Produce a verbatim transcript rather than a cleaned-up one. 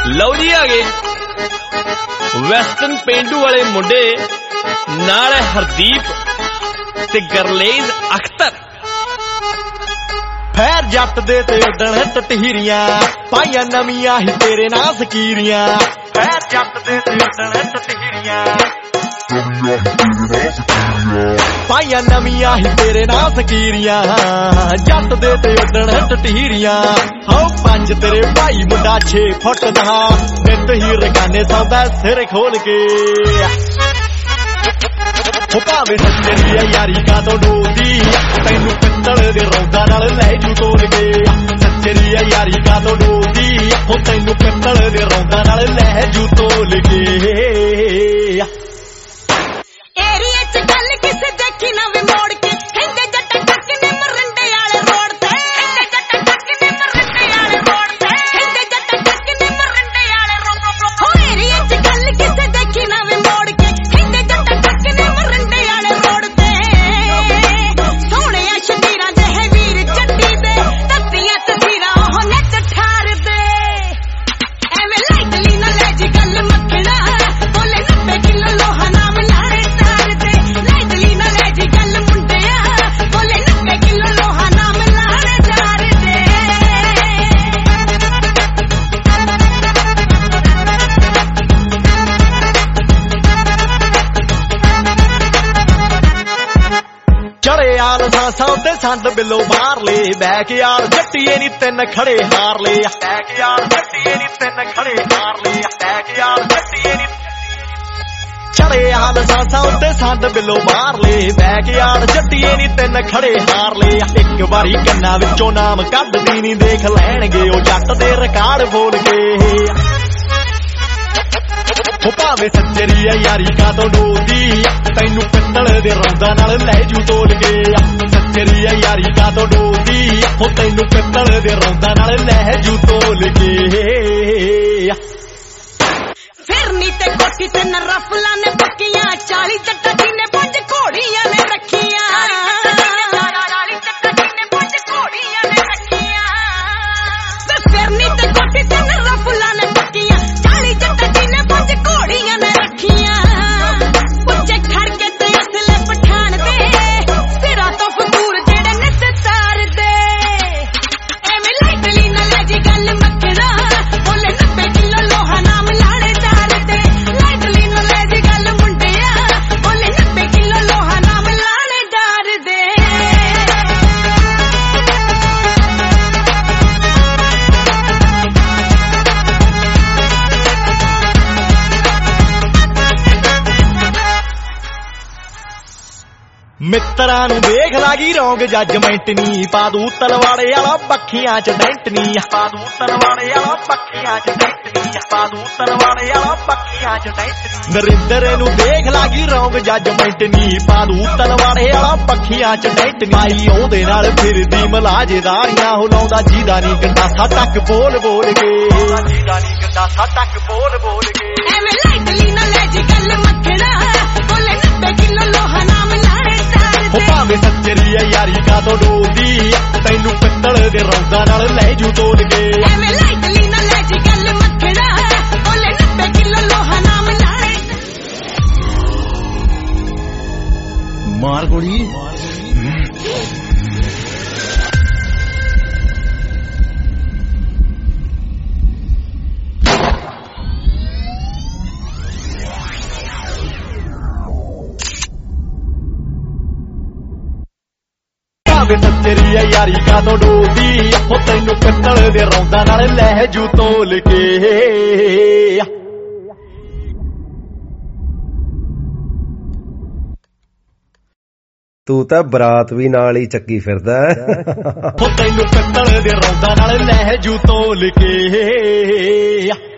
ਲਓ ਜੀ ਆ ਗਏ ਵੈਸਟਰਨ ਪੇਂਡੂ ਵਾਲੇ ਮੁੰਡੇ ਨਾਲ ਹਰਦੀਪ ਤੇ ਗਰਲੇਜ਼ ਅਖਤਰ। ਫੈਰ ਜੱਟ ਦੇ ਤੇ ਉਡਣ ਟਟਹੀਰੀਆਂ ਪਾਈਆਂ ਨਵੀਆਂ ਹੀ ਤੇਰੇ ਨਾਲ ਸਕੀਰੀਆਂ। ਫੈਰ ਜੱਟ ਦੇ ਤੇ ਉਡਣ ਟਟਹੀਰੀਆਂ ਪਾਈਆਂ ਨਵੀਆਂ ਹੀ ਤੇਰੇ ਨਾਲ ਸਕੀਰੀਆਂ। ਜੱਟ ਦੇ ਤੇ ਉਡਣ ਟਟਹੀਰੀਆਂ ਹੋ ਪੰਜ ਤੇਰੇ ਭਾਈ ਮੁੰਡਾ ਛੇ ਫੁੱਟ ਦਾ ਨਿੱਤ ਹੀ ਰਗਾਨੇ ਸੌਦਾ ਸਿਰ ਖੋਲ ਕੇ। ਉਹ ਭਾਵੇਂ ਸੱਚੀ ਆ ਯਾਰੀ ਕਾਤੋਂ ਡੋਲਦੀ ਤੈਨੂੰ ਪਿੱਤਲ ਦੇ ਰੌਂਦਾਂ ਨਾਲ ਲੈ ਜੂ ਤੋਲ ਕੇ। ਸੱਚੀ ਆ ਯਾਰੀ ਕਾਤੋਂ ਡੋਲਦੀ ਉਹ ਤੈਨੂੰ ਪਿੱਤਲ ਦੇ ਰੌਂਦਾਂ ਨਾਲ ਲੈ ਜੂ ਤੋਲ ਕੇ। ਏਰੀਏ ਚ ਗੱਲ ਕਿਸੇ ਦੇਖੀ ਨਾ ਵੇ ਮੋੜ ਕੇ ਕਹਿੰਦੇ ਜੱਟ ਟੱਕ ਨੇ ਮਰੰਡੇ ਵਾਲੇ ਰੋਡ ਤੇ। ਕਹਿੰਦੇ ਜੱਟ ਟੱਕ ਨੇ ਮਰੰਡੇ ਵਾਲੇ ਰੋਡ ਤੇ। ਕਹਿੰਦੇ ਜੱਟ ਟੱਕ ਨੇ ਮਰੰਡੇ ਵਾਲੇ ਰੋਡ। ਹੋ ਏਰੀਏ ਚ ਗੱਲ ਕਿਸੇ ਦੇਖੀ ਨਾ ਵੇ ਮੋੜ ਕੇ ਕਹਿੰਦੇ ਜੱਟ ਟੱਕ ਨੇ ਮਰੰਡੇ ਵਾਲੇ ਰੋਡ ਤੇ। ਸੋਹਣਿਆ ਸ਼ਬੀਰਾਂ ਦੇ ਹੈ ਵੀਰ ਜੱਟੀ ਦੇ ਤੱਤੀਆਂ ਤਸੀਰਾਂ ਉਹ ਨੱਚ ਠਾਰਦੇ। ਐਵੇਂ ਲਾਈਟਲੀ ਨਾ ਲੈ ਜੀ ਗੱਲ ਮੱਖਣਾ ਬੋਲੇ ਨੱਬੇ ਕਿਲੋ ਲੋਹਾ ਨਾ ਮਿਲਾੜੇ ਤਾਰਦੇ। ਲਾਈਟਲੀ ਨਾ ਲੈ ਜੀ ਗੱਲ ਮੁੰਡਿਆ ਬੋਲੇ ਨੱਬੇ ਕਿਲੋ ਲੋਹਾ ਨਾ ਮਿਲਾੜੇ ਤਾਰਦੇ। ਚੜੇ ਆਲ ਸਾਸਾਂ ਤੇ ਸੰਦ ਬਿੱਲੋ ਬਾਹਰਲੇ ਬੈਕ ਯਾਰ ਜੱਟੀਏ ਨੀ ਤਿੰਨ ਖੜੇ ਹਾਰ ਲਏ। ਬੈਕ ਯਾਰ ਜੱਟੀਏ ਨੀ ਤਿੰਨ ਖੜੇ ਹਾਰ ਲਏ। ਬੈਕ ਯਾਰ ਜੱਟੀਏ ਨੀ ਚੜੇ ਆਲ ਸਾਸਾਂ ਤੇ ਸੰਦ ਬਿੱਲੋ ਬਾਹਰਲੇ ਬੈਕ ਯਾਰ ਜੱਟੀਏ ਨੀ ਤਿੰਨ ਖੜੇ ਹਾਰ ਲਏ। ਇੱਕ ਵਾਰੀ ਕੰਨਾਂ ਵਿੱਚੋਂ ਨਾਮ ਕੱਢਦੀ ਨੀ ਦੇਖ ਲੈਣਗੇ ਉਹ ਜੱਟ ਦੇ ਰਿਕਾਰਡ ਬੋਲ ਕੇ। ਉਹ ਭਾਵੇਂ ਸੱਚਰੀ ਆ ਯਾਰੀ ਕਾਤੋਂ ਡੋਲਦੀ ਤੈਨੂੰ ਪਿੱਤਲ ਦੇ ਰੌਂਦਾਂ ਨਾਲ ਲੈ ਜੂ ਤੋਲ ਕੇ। ਸੱਚਰੀ ਆ ਯਾਰੀ ਕਾਤੋਂ ਡੋਲਦੀ ਉਹ ਤੈਨੂੰ ਪਿੱਤਲ ਦੇ ਰੌਂਦਾਂ ਨਾਲ ਲੈ ਜੂ ਤੋਲ ਕੇ। ਫਿਰਨੀ ਤੇ ਕੋਠੀ ਤੇ ਨ ਰਫਲਾਂ ਨੇ ਪੱਕੀਆਂ ਚਾਲੀ ਜੱਟਾਂ ਜੀ ਨੇ ਪੰਜ ਘੋੜੀਆਂ ਨੇ ਰੱਖੀਆਂ। ਚਾਲੀ ਜੱਟਾਂ ਜੀ ਨੇ ਪੰਜ ਘੋੜੀਆਂ ਨੇ ਰੱਖੀਆਂ। ਫਿਰਨੀ ਤੇ ਕੋਠੀ ਤੇ ਨ ਰਫਲਾਂ ਨੇ ਪੱਕੀਆਂ ਚਾਲੀ ਜੱਟਾਂ ਜੀ ਨੇ ਪੰਜ ਘੋੜੀਆਂ ਨੇ ਰੱਖੀਆਂ। ਉੱਚੇ ਖੜ ਕੇ ਤੇ ਅਸਲੇ ਪਠਾਨ ਦੇ ਸਿਰਾਂ ਤੋਂ ਫਕੂਰ ਜਿਹੜੇ ਨਿੱਤ ਤਾਰਦੇ। ਐਵੇਂ ਲਾਈਟਲੀ ਨਾ ਲੈ ਜੀ ਗੱਲ ਮੱਖਣਾ ਬੋਲੇ ਨੱਬੇ ਕਿਲੋ ਲੋਹਾ ਨਾ ਮਿਲਾੜੇ ਤਾਰਦੇ। ਲਾਈਟਲੀ ਨਾ ਲੈ ਜੀ ਗੱਲ ਮੁੰਡਿਆ ਬੋਲੇ ਨੱਬੇ ਕਿਲੋ ਲੋਹਾ ਨਾ ਮਿਲਾੜੇ ਤਾਰਦੇ। ਮਿੱਤਰਾਂ ਨੂੰ ਦੇਖ ਲਾਗੀ ਰੌਂਗ ਜੱਜਮੈਂਟ ਨੀ ਪਾ ਦੂ ਤਲਵਾੜੇ ਵਾਲਾ ਪੱਖੀਆਂ ਚ ਡੈਂਟ ਨੀ। ਪਾ ਦੂ ਤਲਵਾੜੇ ਵਾਲਾ ਪੱਖੀਆਂ ਚ ਡੈਂਟ ਨੀ। ਪਾ ਦੂ ਤਲਵਾੜੇ ਵਾਲਾ ਪੱਖੀਆਂ ਚ ਡੈਂਟ ਨੀ। ਨਰਿੰਦਰ ਨੂੰ ਦੇਖ ਲਾਗੀ ਰੌਂਗ ਜੱਜਮੈਂਟ ਨੀ ਪਾ ਦੂ ਤਲਵਾੜੇ ਵਾਲਾ ਪੱਖੀਆਂ ਚ ਡੈਂਟ ਨੀ। ਆਈ ਉਹਦੇ ਨਾਲ ਫਿਰਦੀ ਮਲਾਜੇਦਾਰੀਆਂ ਉਹ ਲਾਉਂਦਾ ਜੀਦਾ ਨੀ ਗੰਡਾਸਾ ਤੱਕ ਬੋਲ ਬੋਲ ਕੇ। ਜੀਦਾ ਨੀ ਗੰਡਾਸਾ ਤੱਕ ਬੋਲ ਬੋਲ ਕੇ। ਐਵੇਂ ਲਾਈਟਲੀ ਨਾ ਲੈ ਜੀ ਗੱਲ ਮੱਖਣਾ ਬੋਲੇ ਨੱਬੇ ਕਿਲੋ ਲੋਹਾ ਨਾ ਮਿਲਾੜੇ ਤਾਰਦੇ। ਉਹ ਭਾਵੇਂ ਸੱਚਰੀ ਆ ਯਾਰੀ ਕਾਤੋਂ ਡੋਲਦੀ ਤੈਨੂੰ ਪਿੱਤਲ ਦੇ ਰੌਂਦਾਂ ਨਾਲ ਲੈ ਜੂ ਤੋਲ ਕੇ। ਐਵੇਂ ਲਾਈਟਲੀ ਨਾ ਲੈ ਜੀ ਗੱਲ ਮੱਖਣਾ ਬੋਲੇ ਨੱਬੇ ਕਿਲੋ ਲੋਹਾ ਨਾ ਮਿਲਾੜੇ। ਮਾਰ ਗੋਲੀ। ਭਾਵੇਂ ਸੱਚਰੀ ਆ ਯਾਰੀ ਕਾਤੋਂ ਡੋਲਦੀ ਉਹ ਤੈਨੂੰ ਪਿੱਤਲ ਦੇ ਰੌਂਦਾਂ ਨਾਲ ਲੈ ਜੂ ਤੋਲ ਕੇ। ਤੂੰ ਤਾਂ ਬਰਾਤ ਵੀ ਨਾਲ ਹੀ ਚੱਕੀ ਫਿਰਦਾ। ਉਹ ਤੈਨੂੰ ਪਿੱਤਲ ਦੇ ਰੌਂਦਾਂ ਨਾਲ ਲੈ ਜੂ ਤੋਲ ਕੇ।